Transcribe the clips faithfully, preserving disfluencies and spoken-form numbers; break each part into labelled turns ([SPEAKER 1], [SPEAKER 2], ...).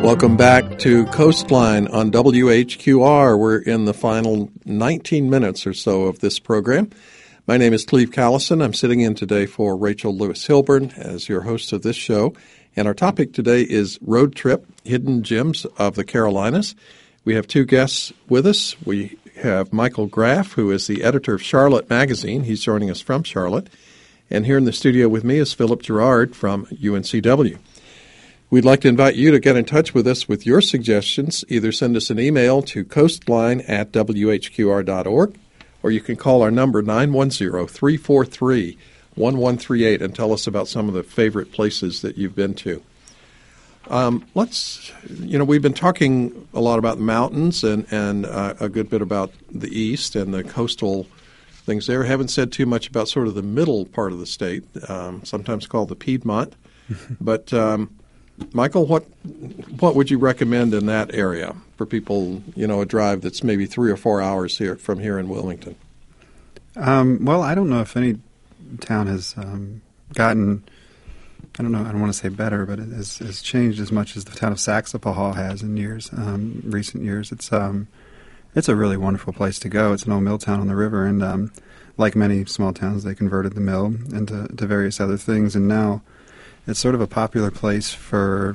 [SPEAKER 1] Welcome back to Coastline on W H Q R. We're in the final nineteen minutes or so of this program. My name is Cleve Callison. I'm sitting in today for Rachel Lewis Hilburn as your host of this show. And our topic today is Road Trip, Hidden Gems of the Carolinas. We have two guests with us. We have Michael Graff, who is the editor of Charlotte Magazine. He's joining us from Charlotte. And here in the studio with me is Philip Gerard from U N C W. We'd like to invite you to get in touch with us with your suggestions. Either send us an email to coastline at w h q r dot org, or you can call our number nine one zero, three four three, one one three eight and tell us about some of the favorite places that you've been to. Um, let's, you know, we've been talking a lot about the mountains and, and uh, a good bit about the East and the coastal things there. Haven't said too much about sort of the middle part of the state, um, sometimes called the Piedmont. But um, Michael, what what would you recommend in that area for people, you know, a drive that's maybe three or four hours here from here in Wilmington?
[SPEAKER 2] Um, well, I don't know if any town has um, gotten, I don't know, I don't want to say better, but it has, has changed as much as the town of Saxapahaw has in years, um, recent years. It's um, it's a really wonderful place to go. It's an old mill town on the river, and um, like many small towns, they converted the mill into to various other things, and now it's sort of a popular place for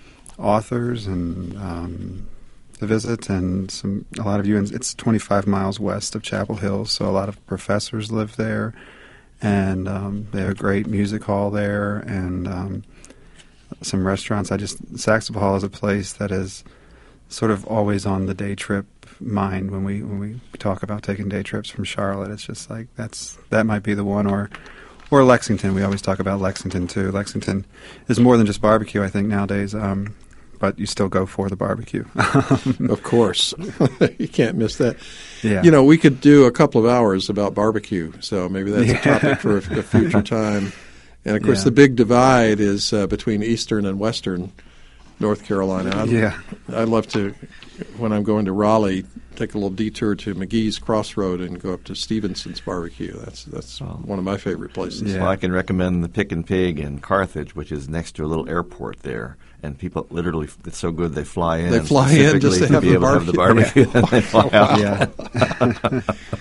[SPEAKER 2] authors and um, to visit, and some a lot of you. It's twenty-five miles west of Chapel Hill, so a lot of professors live there, and um, they have a great music hall there, and um, some restaurants. I just Saxapahaw is a place that is sort of always on the day trip mind when we when we talk about taking day trips from Charlotte. It's just like that's that might be the one, or. Or Lexington. We always talk about Lexington, too. Lexington is more than just barbecue, I think, nowadays, um, but you still go for the barbecue.
[SPEAKER 1] Of course. You can't miss that.
[SPEAKER 2] Yeah.
[SPEAKER 1] You know, we could do a couple of hours about barbecue, so maybe that's
[SPEAKER 2] yeah.
[SPEAKER 1] a topic for a, a future time. And, of course,
[SPEAKER 2] yeah.
[SPEAKER 1] the big divide is uh, between eastern and western North Carolina. I,
[SPEAKER 2] yeah.
[SPEAKER 1] I love to, when I'm going to Raleigh, take a little detour to McGee's Crossroad and go up to Stevenson's Barbecue. That's that's
[SPEAKER 3] well,
[SPEAKER 1] one of my favorite places.
[SPEAKER 3] Yeah. Well, I can recommend the Pick and Pig in Carthage, which is next to a little airport there. And people literally, it's so good they fly in.
[SPEAKER 1] They fly in just to,
[SPEAKER 3] to
[SPEAKER 1] have,
[SPEAKER 3] be
[SPEAKER 1] the
[SPEAKER 3] able to have the barbecue.
[SPEAKER 1] Yeah.
[SPEAKER 3] And they fly out.
[SPEAKER 2] Yeah.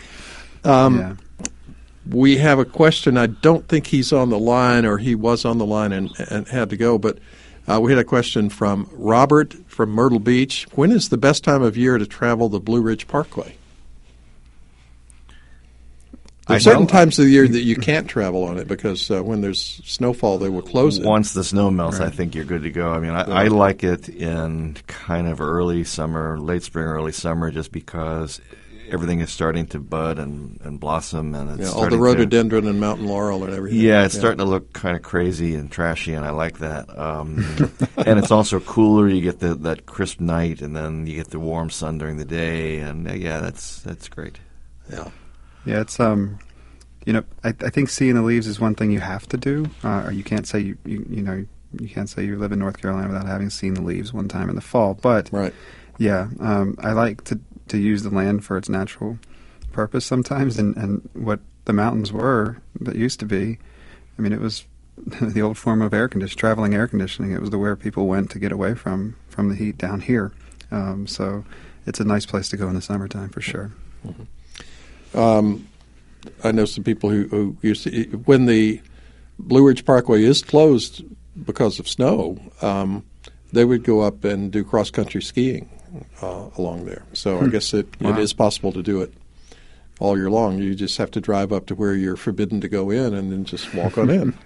[SPEAKER 1] um,
[SPEAKER 2] yeah.
[SPEAKER 1] We have a question. I don't think he's on the line, or he was on the line and, and had to go, but Uh, we had a question from Robert from Myrtle Beach. When is the best time of year to travel the Blue Ridge Parkway? There are certain times of the year that you can't travel on it because uh, when there's snowfall, they will close it.
[SPEAKER 3] Once the snow melts,
[SPEAKER 1] right.
[SPEAKER 3] I think you're good to go. I mean, I, I like it in kind of early summer, late spring, early summer, just because everything is starting to bud and, and blossom, and it's
[SPEAKER 1] yeah, all the rhododendron to, and mountain laurel and everything.
[SPEAKER 3] Yeah, it's
[SPEAKER 1] yeah.
[SPEAKER 3] starting to look kind of crazy and trashy, and I like that. Um, and it's also cooler. You get the, that crisp night, and then you get the warm sun during the day, and uh, yeah, that's that's great.
[SPEAKER 1] Yeah,
[SPEAKER 2] yeah. It's um, you know, I, I think seeing the leaves is one thing you have to do, uh, or you can't say you, you you know you can't say you live in North Carolina without having seen the leaves one time in the fall. But
[SPEAKER 1] right,
[SPEAKER 2] yeah, um, I like to. to use the land for its natural purpose sometimes, and, and what the mountains were that used to be. I mean, it was the old form of air conditioning, traveling air conditioning. It was the where people went to get away from, from the heat down here. Um, so it's a nice place to go in the summertime for sure.
[SPEAKER 1] Mm-hmm. Um, I know some people who, who used to, when the Blue Ridge Parkway is closed because of snow, um, they would go up and do cross-country skiing. Uh, along there. So I guess it,
[SPEAKER 2] wow.
[SPEAKER 1] it is possible to do it all year long. You just have to drive up to where you're forbidden to go in and then just walk on in.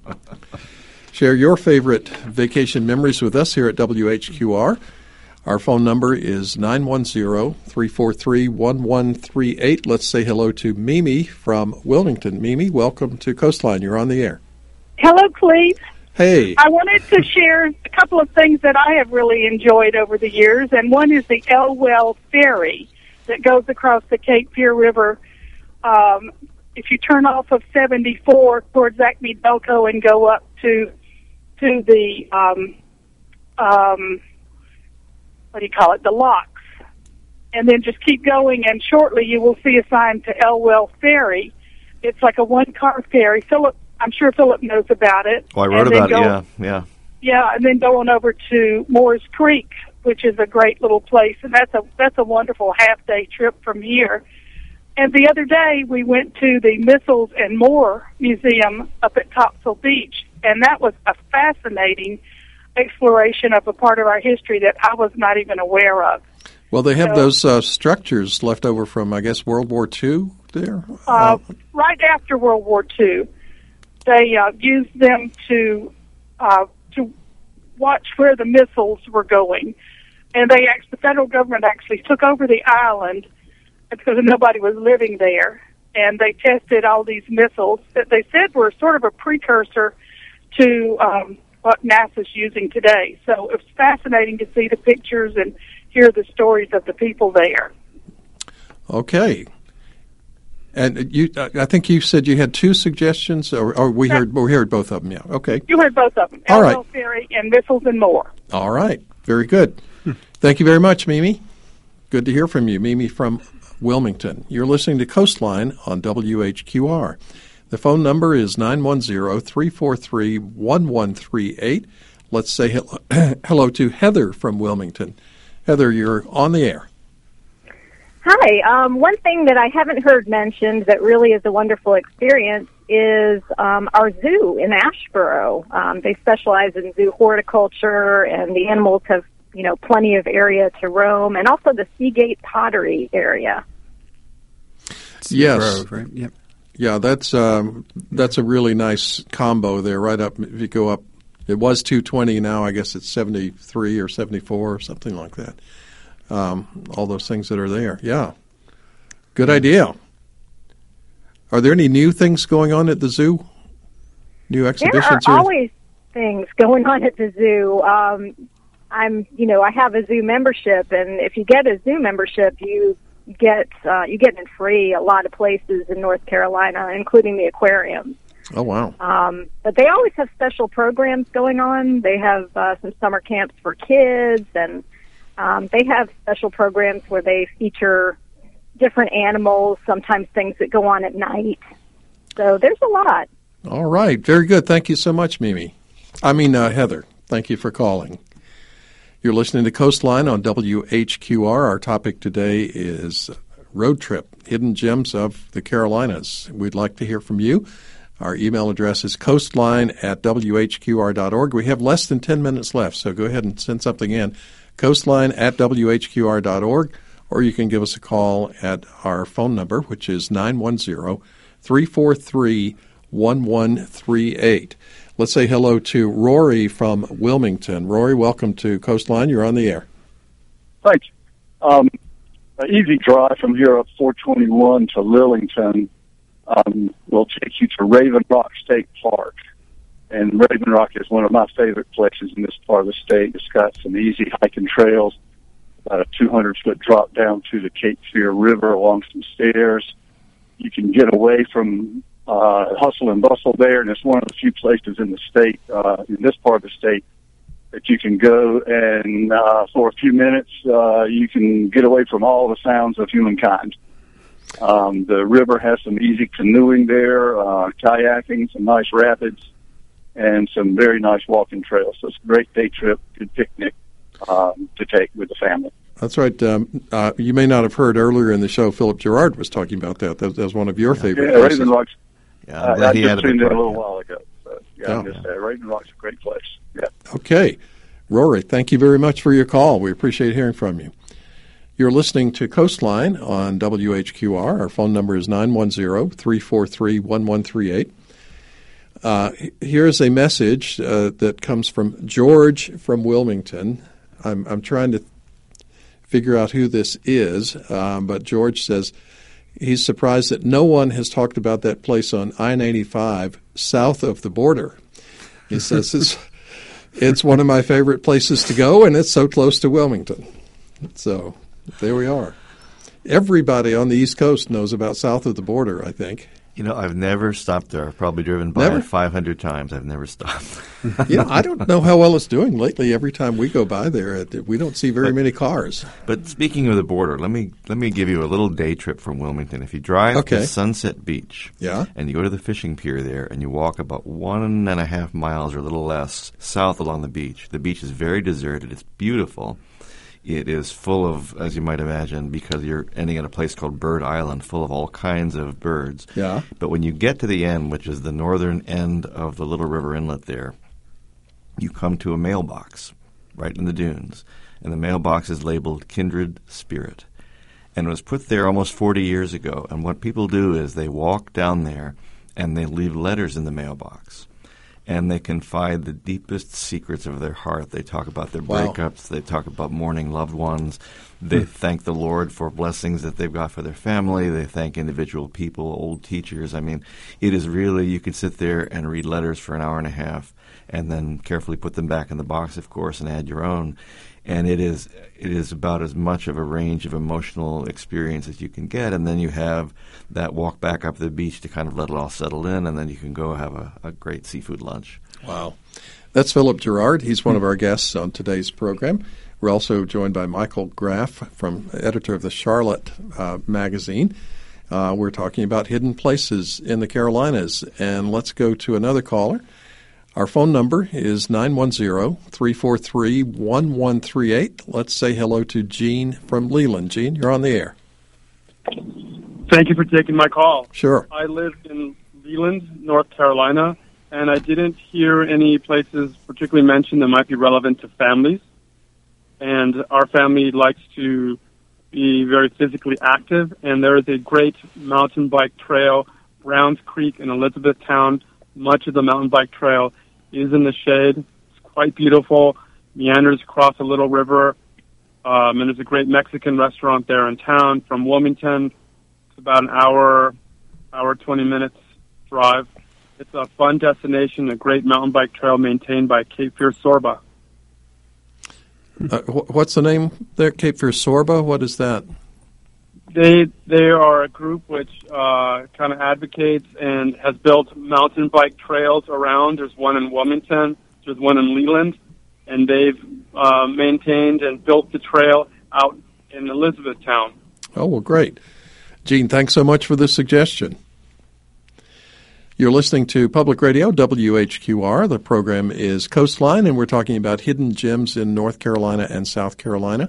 [SPEAKER 1] Share your favorite vacation memories with us here at W H Q R. Our phone number is nine one zero, three four three, one one three eight. Let's say hello to Mimi from Wilmington. Mimi, welcome to Coastline. You're on the air.
[SPEAKER 4] Hello, Cleve.
[SPEAKER 1] Hey.
[SPEAKER 4] I wanted to share a couple of things that I have really enjoyed over the years, and one is the Elwell Ferry that goes across the Cape Fear River. Um, if you turn off of seventy-four towards Acme Delco and go up to to the, um, um, what do you call it, the locks, and then just keep going, and shortly you will see a sign to Elwell Ferry. It's like a one-car ferry. Philip I'm sure Philip knows about it.
[SPEAKER 3] Oh, I wrote
[SPEAKER 4] and
[SPEAKER 3] about
[SPEAKER 4] go,
[SPEAKER 3] it, yeah, yeah.
[SPEAKER 4] yeah, and then going over to Moores Creek, which is a great little place, and that's a that's a wonderful half day trip from here. And the other day we went to the Missiles and More Museum up at Topsail Beach, and that was a fascinating exploration of a part of our history that I was not even aware of.
[SPEAKER 1] Well, they have
[SPEAKER 4] So-
[SPEAKER 1] those uh, structures left over from, I guess, World War Two there?
[SPEAKER 4] Uh, right after World War Two, they uh, used them to uh, to watch where the missiles were going, and they act- the federal government actually took over the island because nobody was living there, and they tested all these missiles that they said were sort of a precursor to um, what NASA's using today. So it was fascinating to see the pictures and hear the stories of the people there.
[SPEAKER 1] Okay. And you, I think you said you had two suggestions, or, or we heard we heard both of them. Yeah. Okay.
[SPEAKER 4] You heard both of them,
[SPEAKER 1] All right.
[SPEAKER 4] Elwell Ferry and Missiles and More.
[SPEAKER 1] All right. Very good. Thank you very much, Mimi. Good to hear from you, Mimi from Wilmington. You're listening to Coastline on W H Q R. The phone number is nine one zero, three four three, one one three eight. Let's say hello, hello to Heather from Wilmington. Heather, you're on the air.
[SPEAKER 5] Hi. Um, one thing that I haven't heard mentioned that really is a wonderful experience is um, our zoo in Asheboro. Um, they specialize in zoo horticulture, and the animals have, you know, plenty of area to roam, and also the Seagate Pottery area.
[SPEAKER 1] Yes.
[SPEAKER 2] Grove, right? Yep.
[SPEAKER 1] Yeah, that's um, that's a really nice combo there. Right up, if you go up, it was two twenty. Now I guess it's seventy-three or seventy-four or something like that. Um, all those things that are there. Yeah, good idea. Are there any new things going on at the zoo? New exhibitions?
[SPEAKER 5] There are
[SPEAKER 1] or
[SPEAKER 5] always things going on at the zoo. Um, I'm, you know, I have a zoo membership, and if you get a zoo membership, you get uh, you get in free a lot of places in North Carolina, including the aquarium.
[SPEAKER 1] Oh wow!
[SPEAKER 5] Um, but they always have special programs going on. They have uh, some summer camps for kids, and um, they have special programs where they feature different animals, sometimes things that go on at night. So there's a lot.
[SPEAKER 1] All right, very good. Thank you so much, Mimi. I mean uh, Heather. Thank you for calling. You're listening to Coastline on W H Q R. Our topic today is road trip, hidden gems of the Carolinas. We'd like to hear from you. Our email address is coastline at W H Q R dot org. We have less than ten minutes left, so go ahead and send something in. Coastline at W H Q R dot org, or you can give us a call at our phone number, which is nine one zero, three four three, one one three eight. Let's say hello to Rory from Wilmington. Rory, welcome to Coastline. You're on the air.
[SPEAKER 6] Thanks. Um, an easy drive from here up four twenty-one to Lillington um, will take you to Raven Rock State Park. And Raven Rock is one of my favorite places in this part of the state. It's got some easy hiking trails, about a two hundred foot drop down to the Cape Fear River along some stairs. You can get away from uh, hustle and bustle there, and it's one of the few places in the state, uh, in this part of the state, that you can go and uh, for a few minutes uh, you can get away from all the sounds of humankind. Um, the river has some easy canoeing there, uh, kayaking, some nice rapids, and some very nice walking trails. So it's a great day trip, good picnic um, to take with the family.
[SPEAKER 1] That's right. Um, uh, you may not have heard earlier in the show, Philip Gerard was talking about that. That, that was one of your favorite
[SPEAKER 6] Yeah,
[SPEAKER 1] places.
[SPEAKER 6] Raven Rock's.
[SPEAKER 3] Yeah, I'm
[SPEAKER 6] Uh,
[SPEAKER 3] glad
[SPEAKER 6] I
[SPEAKER 3] he
[SPEAKER 6] just
[SPEAKER 3] had a
[SPEAKER 6] tuned
[SPEAKER 3] big
[SPEAKER 6] in a
[SPEAKER 3] part,
[SPEAKER 6] little
[SPEAKER 3] yeah.
[SPEAKER 6] while ago. So, yeah,
[SPEAKER 1] Yeah.
[SPEAKER 6] I'm just, uh, Raven Rock's a great place. Yeah.
[SPEAKER 1] Okay. Rory, thank you very much for your call. We appreciate hearing from you. You're listening to Coastline on W H Q R. Our phone number is nine one zero, three four three, one one three eight. Uh, here's a message uh, that comes from George from Wilmington. I'm, I'm trying to figure out who this is, um, but George says he's surprised that no one has talked about that place on I ninety-five south of the border. He says it's, it's one of my favorite places to go, and it's so close to Wilmington. So there we are. Everybody on the East Coast knows about south of the border, I think.
[SPEAKER 3] You know, I've never stopped there. I've probably driven by
[SPEAKER 1] Never?
[SPEAKER 3] it five hundred times. I've never stopped.
[SPEAKER 1] You know, I don't know how well it's doing lately. Every time we go by there, it- we don't see very
[SPEAKER 3] But-
[SPEAKER 1] many cars.
[SPEAKER 3] But speaking of the border, let me let me give you a little day trip from Wilmington. If you drive
[SPEAKER 1] Okay.
[SPEAKER 3] to Sunset Beach,
[SPEAKER 1] Yeah.
[SPEAKER 3] and you go to the fishing pier there, and you walk about one and a half miles or a little less south along the beach, the beach is very deserted. It's beautiful. It is full of, as you might imagine, because you're ending at a place called Bird Island, full of all kinds of birds.
[SPEAKER 1] Yeah.
[SPEAKER 3] But when you get to the end, which is the northern end of the Little River Inlet there, you come to a mailbox right in the dunes. And the mailbox is labeled Kindred Spirit. And it was put there almost forty years ago. And what people do is they walk down there and they leave letters in the mailbox. And they confide the deepest secrets of their heart. They talk about their
[SPEAKER 1] Wow.
[SPEAKER 3] breakups. They talk about mourning loved ones. They thank the Lord for blessings that they've got for their family. They thank individual people, old teachers. I mean, it is really, you could sit there and read letters for an hour and a half and then carefully put them back in the box, of course, and add your own. And it is it is about as much of a range of emotional experience as you can get. And then you have that walk back up the beach to kind of let it all settle in, and then you can go have a, a great seafood lunch.
[SPEAKER 1] Wow. That's Philip Gerard. He's one of our guests on today's program. We're also joined by Michael Graff, from editor of the Charlotte uh, magazine. Uh, we're talking about hidden places in the Carolinas. And let's go to another caller. Our phone number is nine one zero, three four three, one one three eight. Let's say hello to Gene from Leland. Gene, you're on the air.
[SPEAKER 7] Thank you for taking my call.
[SPEAKER 1] Sure.
[SPEAKER 7] I live in Leland, North Carolina, and I didn't hear any places particularly mentioned that might be relevant to families. And our family likes to be very physically active, and there is a great mountain bike trail, Browns Creek in Elizabethtown. Much of the mountain bike trail is in the shade. It's quite beautiful. Meanders across a little river. Um, and there's a great Mexican restaurant there in town. From Wilmington, it's about an hour, hour, twenty minutes drive. It's a fun destination, a great mountain bike trail maintained by Cape Fear Sorba.
[SPEAKER 1] Uh, wh- what's the name there? Cape Fear Sorba? What is that?
[SPEAKER 7] They they are a group which uh, kind of advocates and has built mountain bike trails around. There's one in Wilmington. There's one in Leland. And they've uh, maintained and built the trail out in Elizabethtown.
[SPEAKER 1] Oh, well, great. Gene, thanks so much for the suggestion. You're listening to Public Radio, W H Q R. The program is Coastline, and we're talking about hidden gems in North Carolina and South Carolina.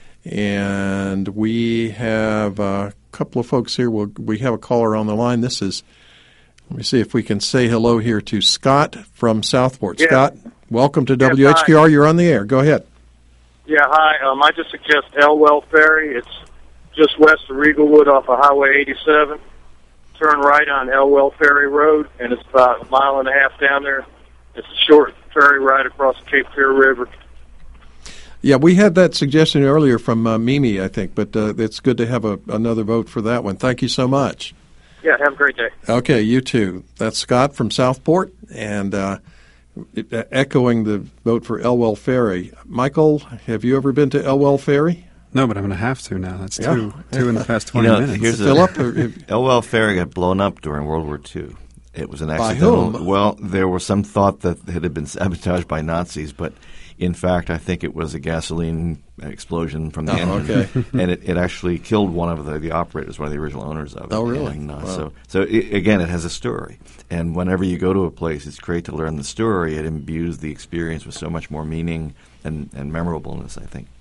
[SPEAKER 1] And we have a couple of folks here. We'll, we have a caller on the line. This is, let me see if we can say hello here to Scott from Southport.
[SPEAKER 8] Yeah.
[SPEAKER 1] Scott, welcome to
[SPEAKER 8] Yes,
[SPEAKER 1] W H Q R.
[SPEAKER 8] hi.
[SPEAKER 1] You're on the air. Go ahead.
[SPEAKER 8] Yeah, hi. Um, I just suggest Elwell Ferry. It's just west of Riegelwood off of Highway eighty-seven. Turn right on Elwell Ferry Road, and it's about a mile and a half down there. It's a short ferry ride across the Cape Fear River.
[SPEAKER 1] Yeah, we had that suggestion earlier from uh, Mimi, I think, but uh, it's good to have a, another vote for that one. Thank you so much.
[SPEAKER 8] Yeah, have a great day.
[SPEAKER 1] Okay, you too. That's Scott from Southport, and uh, it, uh, echoing the vote for Elwell Ferry. Michael, have you ever been to Elwell Ferry?
[SPEAKER 2] No, but I'm going to have to now. That's
[SPEAKER 1] Yeah.
[SPEAKER 2] two, two in the past twenty
[SPEAKER 3] You know,
[SPEAKER 2] minutes.
[SPEAKER 3] here's a-
[SPEAKER 1] Philip? or if-
[SPEAKER 3] Elwell Ferry got blown up during World War Two. It was an
[SPEAKER 1] By
[SPEAKER 3] accidental.
[SPEAKER 1] whom?
[SPEAKER 3] Well, there was some thought that it had been sabotaged by Nazis, but in fact, I think it was a gasoline explosion from the
[SPEAKER 1] Oh,
[SPEAKER 3] engine,
[SPEAKER 1] okay.
[SPEAKER 3] and it, it actually killed one of the, the operators, one of the original owners of it.
[SPEAKER 1] Oh, really?
[SPEAKER 3] And, uh,
[SPEAKER 1] Wow.
[SPEAKER 3] So, so it, again, it has a story, and whenever you go to a place, it's great to learn the story. It imbues the experience with so much more meaning and, and memorableness, I think.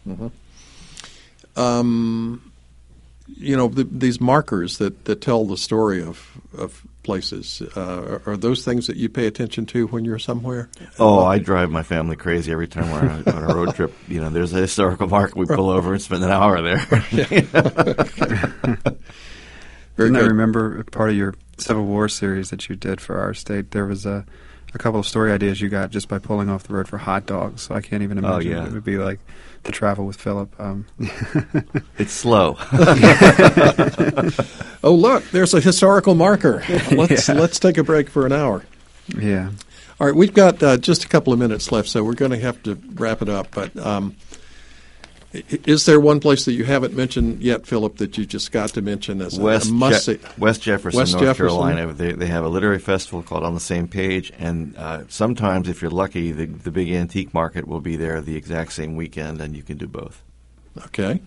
[SPEAKER 1] Um, you know, the, these markers that, that tell the story of, of places, uh, are, are those things that you pay attention to when you're somewhere?
[SPEAKER 3] Oh, I drive my family crazy every time we're on a, on a road trip. You know, there's a historical marker. We pull over and spend an hour there.
[SPEAKER 1] Very
[SPEAKER 2] Didn't I
[SPEAKER 1] good.
[SPEAKER 2] remember part of your Civil War series that you did for our state? There was a, a couple of story ideas you got just by pulling off the road for hot dogs. So I can't even
[SPEAKER 3] Oh,
[SPEAKER 2] imagine
[SPEAKER 3] yeah.
[SPEAKER 2] what it would be like to travel with Philip. Um,
[SPEAKER 3] It's slow.
[SPEAKER 1] Oh, look, there's a historical marker. Let's
[SPEAKER 2] Yeah.
[SPEAKER 1] let's take a break for an hour.
[SPEAKER 2] yeah.
[SPEAKER 1] All right, we've got uh, just a couple of minutes left, so we're going to have to wrap it up. But um, Is there one place that you haven't mentioned yet, Philip, that you just got to mention as
[SPEAKER 3] West
[SPEAKER 1] a must
[SPEAKER 3] Je-
[SPEAKER 1] see?
[SPEAKER 3] West Jefferson,
[SPEAKER 1] West
[SPEAKER 3] North
[SPEAKER 1] Jefferson.
[SPEAKER 3] Carolina. They, they have a literary festival called On the Same Page, and uh, sometimes, if you're lucky, the, the big antique market will be there the exact same weekend, and you can do both.
[SPEAKER 1] Okay.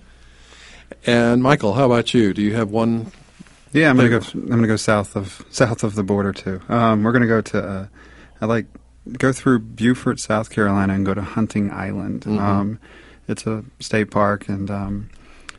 [SPEAKER 1] And Michael, how about you? Do you have one?
[SPEAKER 2] Yeah, I'm gonna go. I'm gonna go south of south of the border too. Um, we're gonna go to. Uh, I like go through Beaufort, South Carolina, and go to Hunting Island.
[SPEAKER 1] Mm-hmm.
[SPEAKER 2] Um, it's a state park, and um,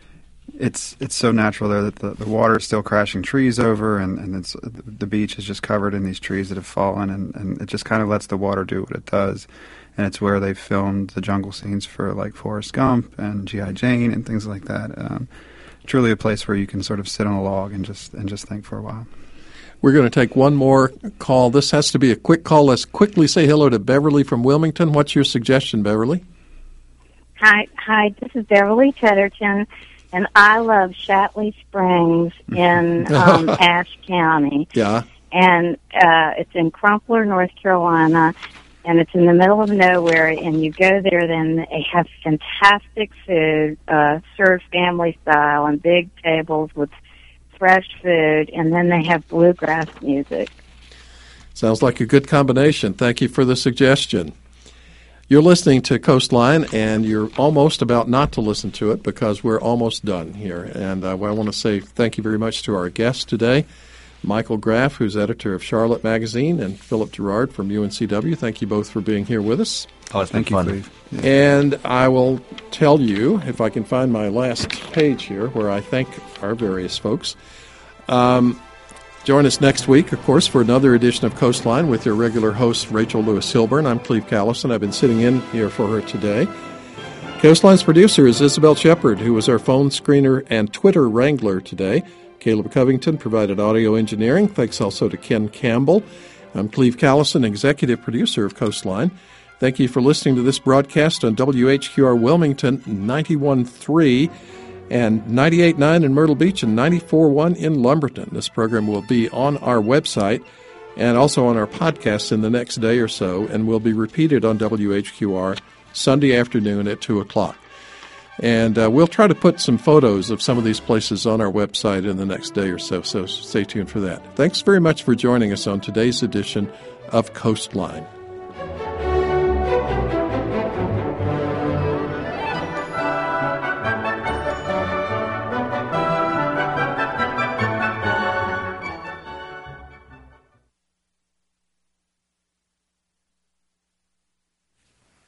[SPEAKER 2] it's it's so natural there that the, the water is still crashing trees over, and, and it's the beach is just covered in these trees that have fallen, and, and it just kind of lets the water do what it does. And it's where they filmed the jungle scenes for like Forrest Gump and G I. Jane and things like that. Um, truly a place where you can sort of sit on a log and just and just think for a while.
[SPEAKER 1] We're going to take one more call. This has to be a quick call. Let's quickly say hello to Beverly from Wilmington. What's your suggestion, Beverly?
[SPEAKER 9] Hi, hi. This is Beverly Tedderton, and I love Shatley Springs in um, Ashe County.
[SPEAKER 1] Yeah.
[SPEAKER 9] And uh, it's in Crumpler, North Carolina, and it's in the middle of nowhere. And you go there, then they have fantastic food, uh, served family style, on big tables with fresh food, and then they have bluegrass music.
[SPEAKER 1] Sounds like a good combination. Thank you for the suggestion. You're listening to Coastline, and you're almost about not to listen to it because we're almost done here. And uh, I want to say thank you very much to our guests today, Michael Graff, who's editor of Charlotte Magazine, and Philip Gerard from U N C W. Thank you both for being here with us.
[SPEAKER 3] Oh, it's been
[SPEAKER 2] Thank
[SPEAKER 3] fun.
[SPEAKER 2] you, Cleve.
[SPEAKER 1] And I will tell you, if I can find my last page here, where I thank our various folks. Um, join us next week, of course, for another edition of Coastline with your regular host, Rachel Lewis Hilburn. I'm Cleve Callison. I've been sitting in here for her today. Coastline's producer is Isabel Shepard, who was our phone screener and Twitter wrangler today. Caleb Covington provided audio engineering. Thanks also to Ken Campbell. I'm Cleve Callison, executive producer of Coastline. Thank you for listening to this broadcast on W H Q R Wilmington ninety-one point three and ninety-eight point nine in Myrtle Beach and ninety-four point one in Lumberton. This program will be on our website and also on our podcast in the next day or so, and will be repeated on W H Q R Sunday afternoon at two o'clock. And uh, we'll try to put some photos of some of these places on our website in the next day or so, so stay tuned for that. Thanks very much for joining us on today's edition of Coastline.